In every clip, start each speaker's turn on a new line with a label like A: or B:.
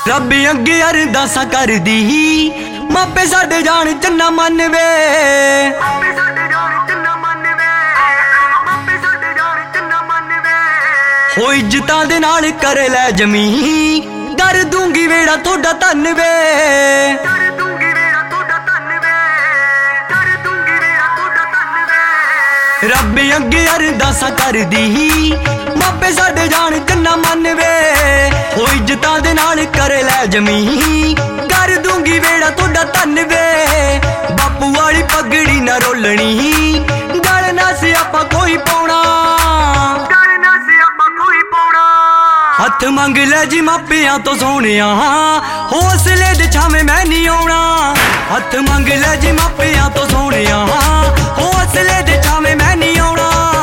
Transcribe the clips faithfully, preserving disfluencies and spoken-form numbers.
A: रब अगे अरदासा कर दी मापे साडे जान चन्ना मन वे। हो इज्जतां दे नाल कर लै जमी कर दूंगी वेड़ा थोड़ा धन वे। रब अगे अरदासा कर दी मापे साडे जान चन्ना मन वे। हो इज्जतां दे नाल कर लै जमी कर दूंगी वेड़ा थोड़ा धन वे। बापू वाली पगड़ी ना रोलनी गल ना सियापा कोई पाउणा। हथ मंग लै जी मापियां तो सोहणिया हौसले दे छावे मैं नहीं आउणा। हथ मंग लै जी मापियां तो सोहणिया हौसले दे छावे मैं नहीं आउणा।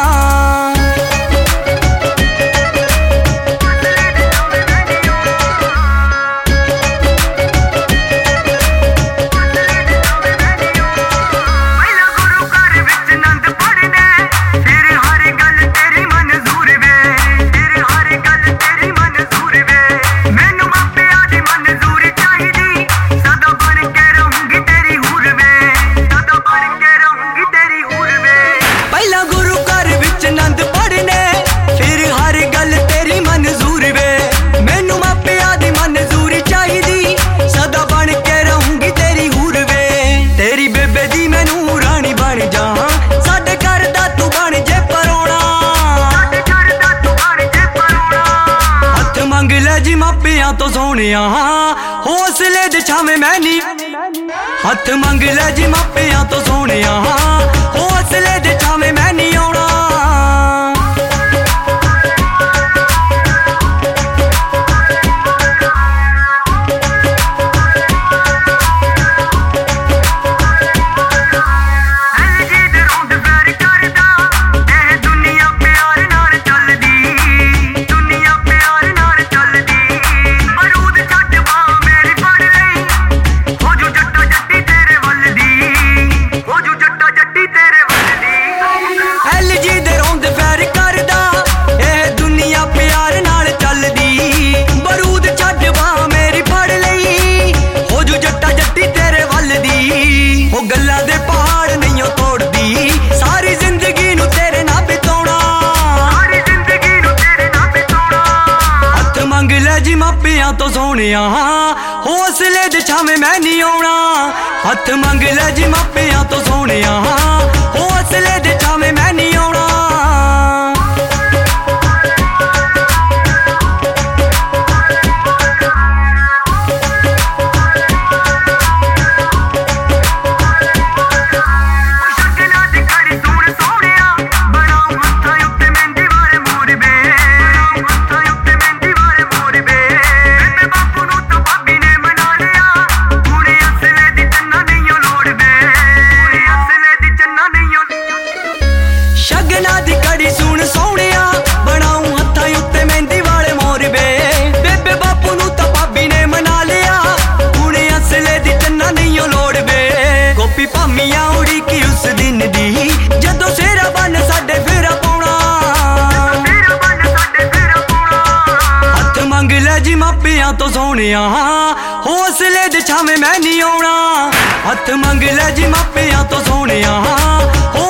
A: मापियां तो सोहणिया हौसले दे छावे मैं नहीं। हथ मंग लै जी मापियां तो सोहणिया हौसले दे छावे मैं नहीं आउणा। गल्लां दे पहाड़ नहीं तोड़दी सारी जिंदगी नू तेरे ना बिताउणा। हथ मंग लै जी मापियां तो सोहणिया हौसले दे छावे मैं नहीं आउणा। हथ मंग लै जी मापियां तो सोहणिया हौसले दे छावे मैं नहीं आउणा। शगना दी कड़ी सुन सोहणिया बनाऊं हत्थां उत्ते मेहंदी वाले मोर वे। बेबे बापू नू तां भाभी ने मना लिया हुण असले दी चन्ना नहीं लोड़ वे। गोपी भामियां उड़ीकी उस दिन दी जदों सेरा बन साडे फेरा पाउणा। हथ मंग लै जी मापियां तो सोहणिया हौसले दे छावे मैं नहीं आउणा। हथ मंग लै जी मापियां तो सोहणिया